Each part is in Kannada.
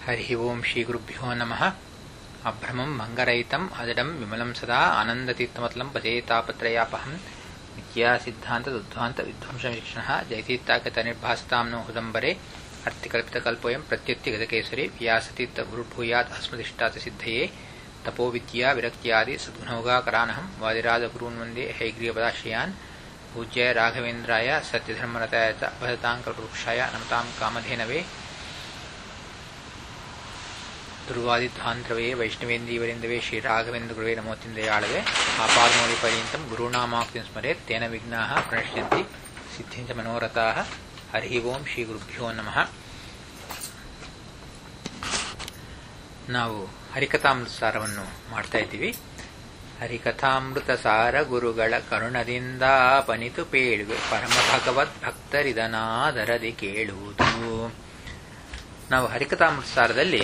ಹರಿ ಓಂ ಶ್ರೀ ಗುರುಭ್ಯೋ ನಮಃ. ಅಭ್ರಮಂ ಭಂಗರಹಿತಂ ಅಜಡಂ ವಿಮಲಂ ಸದಾ ಆನಂದತೀರ್ಥಮತಲಂ ಭಜೇತಾಪತ್ರಯಾಪಹಂ ವಿದ್ಯಾ ಸಿದ್ಧಾಂತ ದುಧ್ವಾಂತ ವಿಧ್ವಂಸವೀಕ್ಷಣ ಜಯತೀರ್ಥಾಗತ ನಿರ್ಭಾಸತಾಂ ನೋ ಹುದಂಬರೆ ಅರ್ಥಿಕಲ್ಪಿತಕಲ್ಪೋಯಂ ಪ್ರತ್ಯುಕ್ತಿಗತಕೇಸರಿ ವ್ಯಾಸತೀರ್ಥ ಗುರುರ್ಭೂಯಾತ್ ಅಸ್ಮದಿಷ್ಟಾತ ಸಿದ್ಧಯೇ ತಪೋ ವಿದ್ಯಾ ವಿರಕ್ತ್ಯಾದಿ ಸದ್ಗುಣೋಗಾಕರಾನಹಂ ವಾದಿರಾಜಗುರೂನ್ ವಂದೇ ಹೈಗ್ರೀಯಪದಾಶ್ರಯಾನ್ ಪೂಜ್ಯ ರಾಘವೇಂದ್ರಾಯ ಸತ್ಯಧರ್ಮರತಾಯ ಚ ಭಜತಾಂ ಕಲ್ಪವೃಕ್ಷಾಯ ನಮತಾಂ ಕಾಮಧೇನವೇ ಧ್ರುವಾದಿಧ್ವಾಂತರವೇ ವೈಷ್ಣವೇಂದೀವರಿಂದವೇ ಶ್ರೀರಾಘವೇಂದ್ರ ಗುರುವೇ ನಮೋತಿಂದಯಾಳವೇ ಆಪಾದಮೌಳಿ ಪರ್ಯಂತಂ ಗುರುನಾಮಾಕ್ತಿಂ ಸ್ಮರೇತ್ ತೇನ ವಿಘ್ನಾಃ ಪ್ರಣಶ್ಯಂತಿ ಸಿದ್ಧಿಂಚ ಮನೋರಥಾಃ. ಹರಿ ಓಂ ಶ್ರೀ ಗುರುಭ್ಯೋ ನಮಃ. ನಾವು ಹರಿಕಥಾಮೃತ ಸಾರವನ್ನು ಮಾಡ್ತಾ ಇದ್ದೀವಿ. ಹರಿಕಥಾಮೃತ ಸಾರ ಗುರುಗಳ ಕರುಣದಿಂದ ಪನಿತು ಪೇಳುವೆ ಪರಮ ಭಗವದ್ ಭಕ್ತರಿದನಾದರದಿ ಕೇಳುವುದು. ನಾವು ಹರಿಕಥಾಮೃತ ಸಾರದಲ್ಲಿ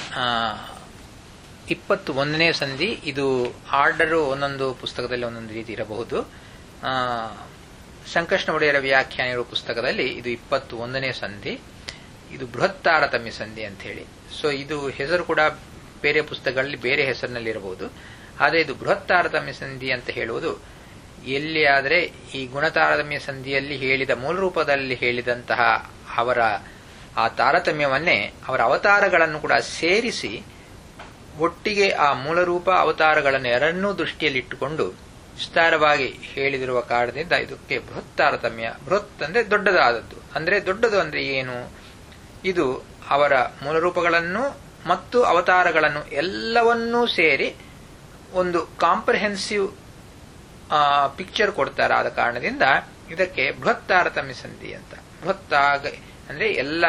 21ನೇ ಸಂಧಿ, ಇದು ಆರ್ಡರು ಒಂದೊಂದು ಪುಸ್ತಕದಲ್ಲಿ ಒಂದೊಂದು ರೀತಿ ಇರಬಹುದು. ಸಂಕೃಷ್ಣ ಒಡೆಯರ ವ್ಯಾಖ್ಯಾನ ಇರುವ ಪುಸ್ತಕದಲ್ಲಿ ಇದು 21ನೇ ಸಂಧಿ, ಇದು ಬೃಹತ್ ತಾರತಮ್ಯ ಸಂಧಿ ಅಂತ ಹೇಳಿ. ಸೊ ಇದು ಹೆಸರು ಕೂಡ ಬೇರೆ ಪುಸ್ತಕಗಳಲ್ಲಿ ಬೇರೆ ಹೆಸರಿನಲ್ಲಿ ಇರಬಹುದು. ಆದರೆ ಇದು ಬೃಹತ್ ತಾರತಮ್ಯ ಸಂಧಿ ಅಂತ ಹೇಳುವುದು ಎಲ್ಲಿ ಆದರೆ ಈ ಗುಣತಾರತಮ್ಯ ಸಂಧಿಯಲ್ಲಿ ಹೇಳಿದ ಮೂಲ ರೂಪದಲ್ಲಿ ಹೇಳಿದಂತಹ ಅವರ ಆ ತಾರತಮ್ಯವನ್ನೇ ಅವರ ಅವತಾರಗಳನ್ನು ಕೂಡ ಸೇರಿಸಿ ಒಟ್ಟಿಗೆ ಆ ಮೂಲರೂಪ ಅವತಾರಗಳನ್ನು ಎರಡನ್ನೂ ದೃಷ್ಟಿಯಲ್ಲಿಟ್ಟುಕೊಂಡು ವಿಸ್ತಾರವಾಗಿ ಹೇಳಿದಿರುವ ಕಾರಣದಿಂದ ಇದಕ್ಕೆ ಬೃಹತ್ ತಾರತಮ್ಯ. ಬೃಹತ್ ಅಂದ್ರೆ ದೊಡ್ಡದಾದದ್ದು. ಅಂದ್ರೆ ದೊಡ್ಡದು ಅಂದ್ರೆ ಏನು? ಇದು ಅವರ ಮೂಲರೂಪಗಳನ್ನು ಮತ್ತು ಅವತಾರಗಳನ್ನು ಎಲ್ಲವನ್ನೂ ಸೇರಿ ಒಂದು ಕಾಂಪ್ರಿಹೆನ್ಸಿವ್ ಪಿಕ್ಚರ್ ಕೊಡ್ತಾರೆ. ಆದ ಕಾರಣದಿಂದ ಇದಕ್ಕೆ ಬೃಹತ್ ತಾರತಮ್ಯ ಸಂಧಿ ಅಂತ. ಬೃಹತ್ತಾಗ ಅಂದ್ರೆ ಎಲ್ಲ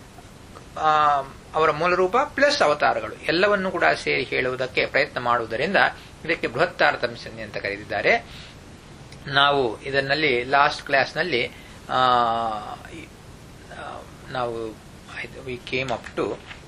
ಅವರ ಮೂಲರೂಪ ಪ್ಲಸ್ ಅವತಾರಗಳು ಎಲ್ಲವನ್ನೂ ಕೂಡ ಸೇರಿ ಹೇಳುವುದಕ್ಕೆ ಪ್ರಯತ್ನ ಮಾಡುವುದರಿಂದ ಇದಕ್ಕೆ ಬೃಹತ್ ತಾರತಮ್ಯ ಸಂಧಿ ಅಂತ ಕರೆದಿದ್ದಾರೆ. ನಾವು ಇದರಲ್ಲಿ ಲಾಸ್ಟ್ ಕ್ಲಾಸ್ನಲ್ಲಿ ನಾವು ವಿ ಕೇಮ್ ಅಪ್ ಟು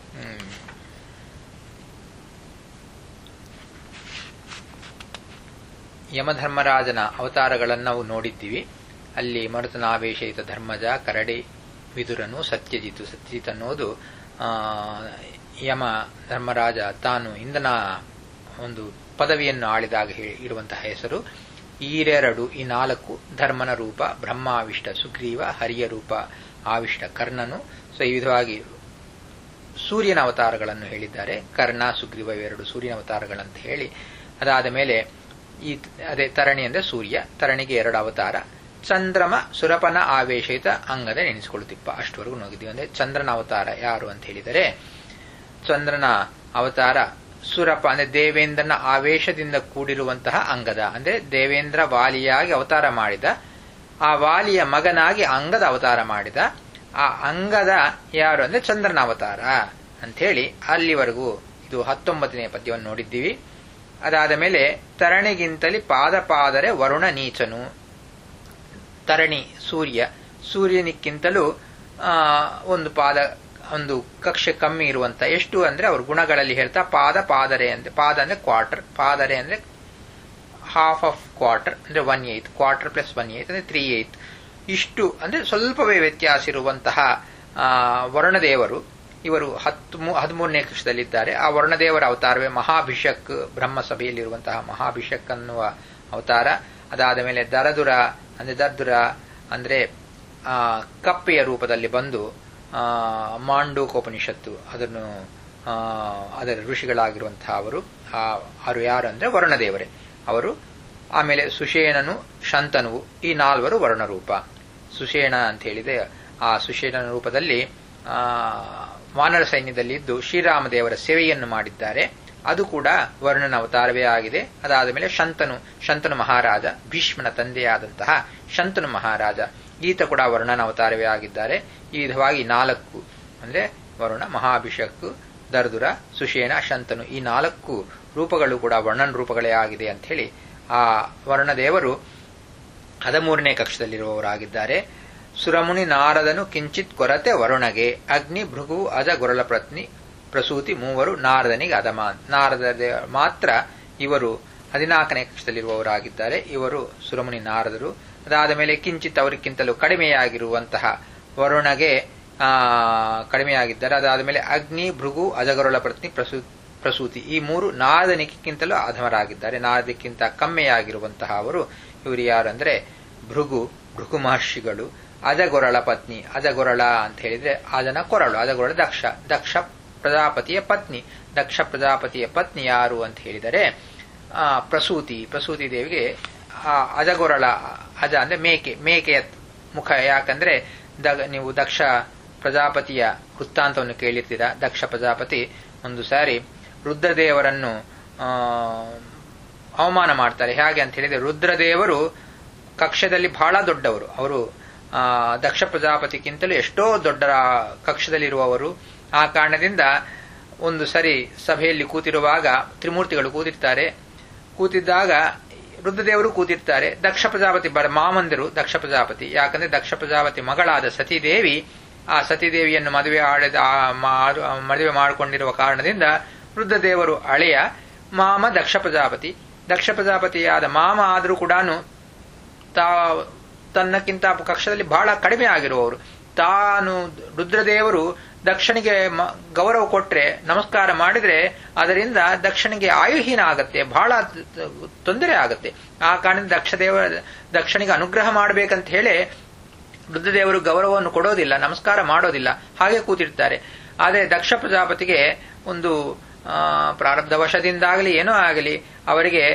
ಯಮಧರ್ಮರಾಜನ ಅವತಾರಗಳನ್ನು ನಾವು ನೋಡಿದ್ದೀವಿ. ಅಲ್ಲಿ ಮರುತನಾವೇಶಯಿತ ಧರ್ಮಜ, ಕರಡಿ ವಿದುರನು, ಸತ್ಯಜಿತ್ ಅನ್ನೋದು ಯಮ ಧರ್ಮರಾಜ ತಾನು ಇಂದನ ಒಂದು ಪದವಿಯನ್ನು ಆಳಿದಾಗ ಇರುವಂತಹ ಹೆಸರು. ಈ ನಾಲ್ಕು ಧರ್ಮನ ರೂಪ ಬ್ರಹ್ಮಾವಿಷ್ಟ ಸುಗ್ರೀವ, ಹರಿಯ ರೂಪ ಆವಿಷ್ಟ ಕರ್ಣನು. ಸೊ ಈ ವಿಧವಾಗಿ ಸೂರ್ಯನ ಅವತಾರಗಳನ್ನು ಹೇಳಿದ್ದಾರೆ. ಕರ್ಣ, ಸುಗ್ರೀವ ಇವೆರಡು ಸೂರ್ಯನ ಅವತಾರಗಳಂತ ಹೇಳಿ, ಅದಾದ ಮೇಲೆ ಅದೇ ತರಣಿ ಅಂದ್ರೆ ಸೂರ್ಯ, ತರಣಿಗೆ 2 ಅವತಾರ. ಚಂದ್ರಮ ಸುರಪನ ಆವೇಶಿತ ಅಂಗದ ನೆನೆಸಿಕೊಳ್ಳುತ್ತಿಪ್ಪ. ಅಷ್ಟವರೆಗೂ ನೋಗಿದ್ದೀವಿ. ಅಂದ್ರೆ ಚಂದ್ರನ ಅವತಾರ ಯಾರು ಅಂತ ಹೇಳಿದರೆ, ಚಂದ್ರನ ಅವತಾರ ಸುರಪ ಅಂದ್ರೆ ದೇವೇಂದ್ರನ ಆವೇಶದಿಂದ ಕೂಡಿರುವಂತಹ ಅಂಗದ, ಅಂದ್ರೆ ದೇವೇಂದ್ರ ವಾಲಿಯಾಗಿ ಅವತಾರ ಮಾಡಿದ, ಆ ವಾಲಿಯ ಮಗನಾಗಿ ಅಂಗದ ಅವತಾರ ಮಾಡಿದ. ಆ ಅಂಗದ ಯಾರು ಅಂದ್ರೆ ಚಂದ್ರನ ಅವತಾರ ಅಂತ ಹೇಳಿ ಅಲ್ಲಿವರೆಗೂ ಇದು 19ನೇ ಪದ್ಯವನ್ನು ನೋಡಿದ್ದೀವಿ. ಅದಾದ ಮೇಲೆ ತರಣಿಗಿಂತಲಿ ಪಾದರೆ ವರುಣ ನೀಚನು. ತರಣಿ ಸೂರ್ಯ, ಸೂರ್ಯನಿಕ್ಕಿಂತಲೂ ಒಂದು ಕಕ್ಷೆ ಕಮ್ಮಿ ಇರುವಂತ. ಎಷ್ಟು ಅಂದ್ರೆ ಅವ್ರ ಗುಣಗಳಲ್ಲಿ ಹೇಳ್ತಾ ಪಾದರೆ ಅಂದ್ರೆ ಪಾದ ಅಂದ್ರೆ ಕ್ವಾರ್ಟರ್, ಪಾದರೆ ಅಂದ್ರೆ ಹಾಫ್ ಆಫ್ ಕ್ವಾರ್ಟರ್ ಅಂದ್ರೆ 1/8, ಕ್ವಾರ್ಟರ್ ಪ್ಲಸ್ 1/8 ಅಂದ್ರೆ 3/8. ಇಷ್ಟು ಅಂದ್ರೆ ಸ್ವಲ್ಪವೇ ವ್ಯತ್ಯಾಸ ಇರುವಂತಹ ವರುಣದೇವರು ಇವರು 13ನೇ ಕಕ್ಷದಲ್ಲಿದ್ದಾರೆ. ಆ ವರುಣದೇವರ ಅವತಾರವೇ ಮಹಾಭಿಷಕ್, ಬ್ರಹ್ಮಸಭೆಯಲ್ಲಿರುವಂತಹ ಮಹಾಭಿಷಕ್ ಅನ್ನುವ ಅವತಾರ. ಅದಾದ ಮೇಲೆ ದರದುರ ಅಂದ್ರೆ ಕಪ್ಪೆಯ ರೂಪದಲ್ಲಿ ಬಂದು ಮಾಂಡೂಕೋಪನಿಷತ್ತು ಅದರ ಋಷಿಗಳಾಗಿರುವಂತಹ ಅವರು ಯಾರು ಅಂದ್ರೆ ವರುಣದೇವರೇ ಅವರು. ಆಮೇಲೆ ಸುಷೇಣನು, ಶಂತನುವು, ಈ 4 ವರುಣ ರೂಪ. ಸುಷೇಣ ಅಂತ ಹೇಳಿದೆ, ಆ ಸುಷೇಣನ ರೂಪದಲ್ಲಿ ವಾನರ ಸೈನ್ಯದಲ್ಲಿ ಇದ್ದು ಶ್ರೀರಾಮದೇವರ ಸೇವೆಯನ್ನು ಮಾಡಿದ್ದಾರೆ. ಅದು ಕೂಡ ವರುಣನ ಅವತಾರವೇ ಆಗಿದೆ. ಅದಾದ ಮೇಲೆ ಶಂತನು ಮಹಾರಾಜ, ಭೀಷ್ಮನ ತಂದೆಯಾದಂತಹ ಶಂತನು ಮಹಾರಾಜ, ಈತ ಕೂಡ ವರುಣನ ಅವತಾರವೇ ಆಗಿದ್ದಾರೆ. ಈ ವಿಧವಾಗಿ 4 ಅಂದ್ರೆ ವರುಣ, ಮಹಾಭಿಷಕ್, ದರ್ದುರ, ಸುಷೇಣ, ಶಂತನು, ಈ 4 ರೂಪಗಳು ಕೂಡ ವರ್ಣನ ರೂಪಗಳೇ ಆಗಿದೆ ಅಂತ ಹೇಳಿ ಆ ವರ್ಣದೇವರು 13ನೇ ಕಕ್ಷದಲ್ಲಿರುವವರಾಗಿದ್ದಾರೆ. ಸುರಮುನಿ ನಾರದನು ಕಿಂಚಿತ್ ಕೊರತೆ ವರುಣಗೆ, ಅಗ್ನಿ ಭೃಗು ಅಜ ಗೊರಲ ಪ್ರತ್ನಿ ಪ್ರಸೂತಿ 3 ನಾರದನಿಗೆ ಅದಮಾನ್. ನಾರದ ಮಾತ್ರ ಇವರು 14ನೇ ಕಕ್ಷದಲ್ಲಿರುವವರಾಗಿದ್ದಾರೆ. ಇವರು ಸುರಮುನಿ ನಾರದರು. ಅದಾದ ಮೇಲೆ ಕಿಂಚಿತ್ ಅವರಿಗಿಂತಲೂ ಕಡಿಮೆಯಾಗಿರುವಂತಹ ವರುಣಗೆ ಕಡಿಮೆಯಾಗಿದ್ದಾರೆ. ಅದಾದ ಮೇಲೆ ಅಗ್ನಿ, ಭೃಗು, ಅಜಗರುಳ ಪತ್ನಿ ಪ್ರಸೂತಿ ಈ ಮೂರು ನಾರದನಿಕ್ಕಿಂತಲೂ ಅಧಮರಾಗಿದ್ದಾರೆ. ನಾರದಕ್ಕಿಂತ ಕಮ್ಮೆಯಾಗಿರುವಂತಹ ಅವರು ಇವರು ಯಾರು ಅಂದ್ರೆ ಭೃಗು ಮಹರ್ಷಿಗಳು. ಅಜಗೊರಳ ಪತ್ನಿ, ಅಜಗೊರಳ ಅಂತ ಹೇಳಿದ್ರೆ ಅಜನ ಕೊರಳು, ಅಜಗೊರಳ ದಕ್ಷ ಪ್ರಜಾಪತಿಯ ಪತ್ನಿ. ದಕ್ಷ ಪ್ರಜಾಪತಿಯ ಪತ್ನಿ ಯಾರು ಅಂತ ಹೇಳಿದರೆ ಪ್ರಸೂತಿ ದೇವಿಗೆ ಅಜಗೊರಳ, ಅಜ ಅಂದ್ರೆ ಮೇಕೆಯ ಮುಖ. ಯಾಕಂದ್ರೆ ನೀವು ದಕ್ಷ ಪ್ರಜಾಪತಿಯ ವೃತ್ತಾಂತವನ್ನು ಕೇಳಿರ್ತೀರ. ದಕ್ಷ ಪ್ರಜಾಪತಿ ಒಂದು ಸಾರಿ ರುದ್ರದೇವರನ್ನು ಅವಮಾನ ಮಾಡ್ತಾರೆ. ಹೇಗೆ ಅಂತ ಹೇಳಿದ್ರೆ ರುದ್ರದೇವರು ಕಕ್ಷದಲ್ಲಿ ಬಹಳ ದೊಡ್ಡವರು. ಅವರು ದಕ್ಷ ಪ್ರಜಾಪತಿಗಿಂತಲೂ ಎಷ್ಟೋ ದೊಡ್ಡ ಕಕ್ಷದಲ್ಲಿರುವವರು. ಆ ಕಾರಣದಿಂದ ಒಂದು ಸರಿ ಸಭೆಯಲ್ಲಿ ಕೂತಿರುವಾಗ ತ್ರಿಮೂರ್ತಿಗಳು ಕೂತಿದ್ದಾಗ ರುದ್ರದೇವರು ಕೂತಿರ್ತಾರೆ. ದಕ್ಷ ಪ್ರಜಾಪತಿ ಮಾಮಂದಿರು ದಕ್ಷ ಪ್ರಜಾಪತಿ. ಯಾಕಂದ್ರೆ ದಕ್ಷ ಪ್ರಜಾಪತಿ ಮಗಳಾದ ಸತೀದೇವಿ, ಆ ಸತೀದೇವಿಯನ್ನು ಮದುವೆ ಮಾಡಿಕೊಂಡಿರುವ ಕಾರಣದಿಂದ ರುದ್ರದೇವರು ಅಳೆಯ, ಮಾಮ ದಕ್ಷ ಪ್ರಜಾಪತಿ. ದಕ್ಷ ಪ್ರಜಾಪತಿಯಾದ ಮಾಮ ಆದರೂ ಕೂಡ ತನ್ನಕ್ಕಿಂತ ಕಕ್ಷದಲ್ಲಿ ಬಹಳ ಕಡಿಮೆ ಆಗಿರುವವರು. ತಾನು ರುದ್ರದೇವರು ದಕ್ಷನಿಗೆ ಗೌರವ ಕೊಟ್ರೆ, ನಮಸ್ಕಾರ ಮಾಡಿದ್ರೆ ಅದರಿಂದ ದಕ್ಷನಿಗೆ ಆಯುಹೀನ ಆಗತ್ತೆ, ಬಹಳ ತೊಂದರೆ ಆಗತ್ತೆ. ಆ ಕಾರಣದಿಂದ ದಕ್ಷನಿಗೆ ಅನುಗ್ರಹ ಮಾಡಬೇಕಂತ ಹೇಳಿ ರುದ್ರದೇವರು ಗೌರವವನ್ನು ಕೊಡೋದಿಲ್ಲ, ನಮಸ್ಕಾರ ಮಾಡೋದಿಲ್ಲ, ಹಾಗೆ ಕೂತಿರ್ತಾರೆ. ಆದರೆ ದಕ್ಷ ಪ್ರಜಾಪತಿಗೆ ಒಂದು ಪ್ರಾರಬ್ಧವಶದಿಂದಾಗಲಿ ಏನೋ ಆಗಲಿ ಅವರಿಗೆ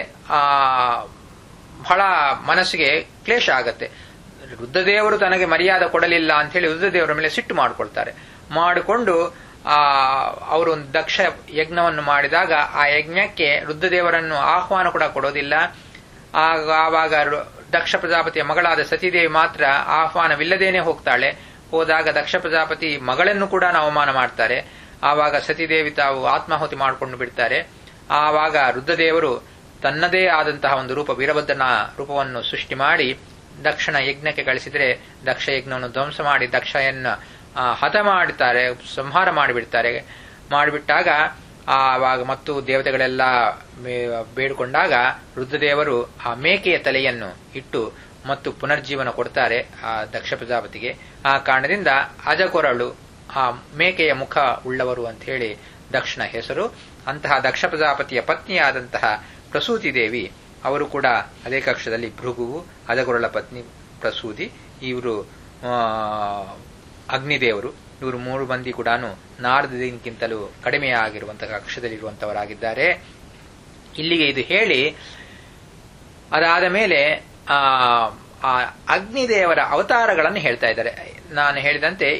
ಬಹಳ ಮನಸ್ಸಿಗೆ ಕ್ಲೇಶ ಆಗತ್ತೆ. ರುದ್ರದೇವರು ತನಗೆ ಮರ್ಯಾದೆ ಕೊಡಲಿಲ್ಲ ಅಂತ ಹೇಳಿ ರುದ್ರದೇವರ ಮೇಲೆ ಸಿಟ್ಟು ಮಾಡಿಕೊಂಡು ಅವರು ಒಂದು ದಕ್ಷ ಯಜ್ಞವನ್ನು ಮಾಡಿದಾಗ ಆ ಯಜ್ಞಕ್ಕೆ ರುದ್ರದೇವರನ್ನು ಆಹ್ವಾನ ಕೂಡ ಕೊಡೋದಿಲ್ಲ. ಆವಾಗ ದಕ್ಷ ಪ್ರಜಾಪತಿಯ ಮಗಳಾದ ಸತೀದೇವಿ ಮಾತ್ರ ಆಹ್ವಾನವಿಲ್ಲದೇನೆ ಹೋದಾಗ ದಕ್ಷ ಪ್ರಜಾಪತಿ ಮಗಳನ್ನು ಕೂಡ ಅವಮಾನ ಮಾಡ್ತಾರೆ. ಆವಾಗ ಸತೀದೇವಿ ತಾವು ಆತ್ಮಾಹುತಿ ಮಾಡಿಕೊಂಡು ಬಿಡ್ತಾರೆ. ಆವಾಗ ರುದ್ರದೇವರು ತನ್ನದೇ ಆದಂತಹ ಒಂದು ರೂಪ, ವೀರಭದ್ರನ ರೂಪವನ್ನು ಸೃಷ್ಟಿ ಮಾಡಿ ದಕ್ಷನ ಯಜ್ಞಕ್ಕೆ ಕಳಿಸಿದ್ರೆ ದಕ್ಷ ಯಜ್ಞವನ್ನು ಧ್ವಂಸ ಮಾಡಿ ದಕ್ಷಯನ್ನು ಹತ ಮಾಡುತ್ತಾರೆ, ಸಂಹಾರ ಮಾಡಿಬಿಟ್ಟಾಗ ಆವಾಗ ಮತ್ತು ದೇವತೆಗಳೆಲ್ಲ ಬೇಡಿಕೊಂಡಾಗ ರುದ್ರದೇವರು ಆ ಮೇಕೆಯ ತಲೆಯನ್ನು ಇಟ್ಟು ಮತ್ತು ಪುನರ್ಜೀವನ ಕೊಡ್ತಾರೆ ಆ ದಕ್ಷ ಪ್ರಜಾಪತಿಗೆ. ಆ ಕಾರಣದಿಂದ ಅಜಕೊರಳು, ಆ ಮೇಕೆಯ ಮುಖ ಉಳ್ಳವರು ಅಂತ ಹೇಳಿ ದಕ್ಷನ ಹೆಸರು. ಅಂತಹ ದಕ್ಷ ಪ್ರಜಾಪತಿಯ ಪತ್ನಿಯಾದಂತಹ ಪ್ರಸೂತಿ ದೇವಿ ಅವರು ಕೂಡ ಅದೇ ಕಕ್ಷದಲ್ಲಿ ಭೃಗುವು, ಅಜಗೊರಳ ಪತ್ನಿ ಪ್ರಸೂತಿ, ಇವರು ಅಗ್ನಿದೇವರು. ಇವರು ಮೂರು ಮಂದಿ ಕೂಡ ನಾರದನಿಗಿಂತಲೂ ಕಡಿಮೆಯಾಗಿರುವಂತಹ ಕಕ್ಷದಲ್ಲಿರುವಂತವರಾಗಿದ್ದಾರೆ. ಇಲ್ಲಿಗೆ ಇದು ಹೇಳಿ ಅದಾದ ಮೇಲೆ ಆ ಅಗ್ನಿದೇವರ ಅವತಾರಗಳನ್ನು ಹೇಳ್ತಾ ಇದ್ದಾರೆ. ನಾನು ಹೇಳಿದಂತೆ